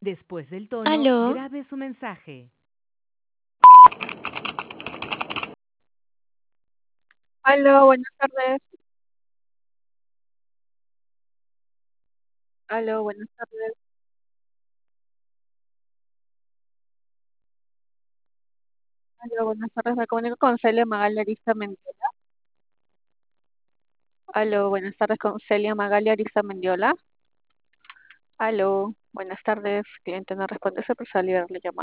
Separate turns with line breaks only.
Después del tono,
Aló,
grabe su mensaje.
Aló, buenas tardes. Aló, buenas tardes. Aló, buenas tardes. Me comunico con Celia Magalia Arista Mendiola. Aló, buenas tardes con Celia Magalia Arista Mendiola. Aló, buenas tardes. Cliente no responde, se procede a liberar la llamada.